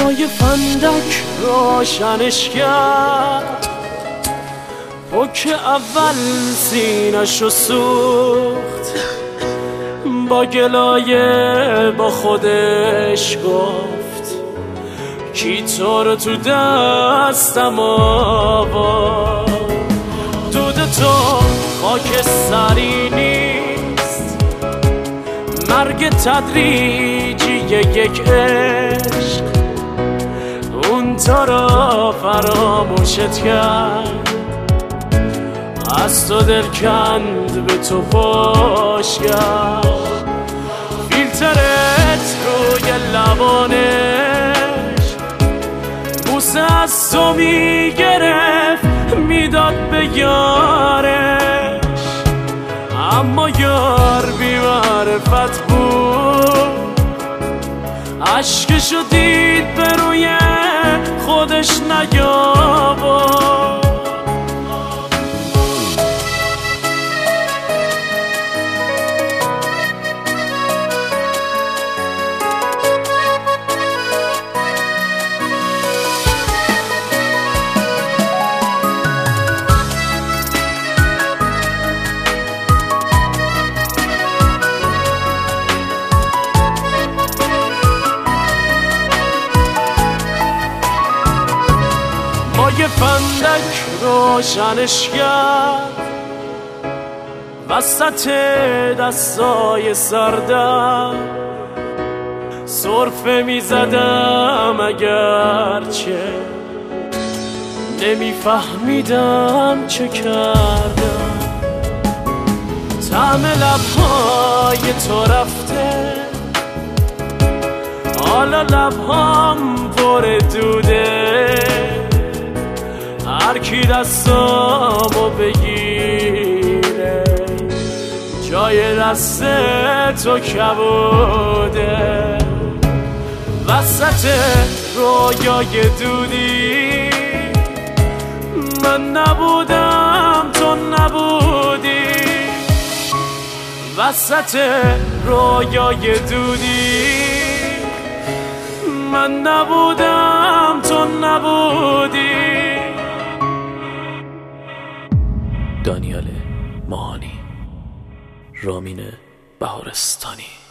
با یه فندک روشنش کرد، پک اول سینه‌شو سوخت، با گلایه با خودش گفت کی تو رو تو دستم آورد. دود تو خاک سری نیست، مرگ تدریجی یک عشق، اون تو رو فراموشت کرد، از تو دل کند به تو پاش کرد. فیلترت روی لبانش بوسه از تو میگرفت میداد به یارش، اما یار بی معرفت بود، عشقشو دید به روی خودش نیاورد. با یه فندک روشنش کرد، وسط دستای سردم سرفه میزدم، اگرچه نمیفهمیدم چه کردم. طعم لبهای تو رفته، حالا لبهام پر دوده، هر کی دستامو بگیره جای دست تو کبوده. وسط رویای دودی من نبودم تو نبودی، وسط رویای دودی من نبودم تو نبودی. دانیال ماهانی، رامین بهارستانی.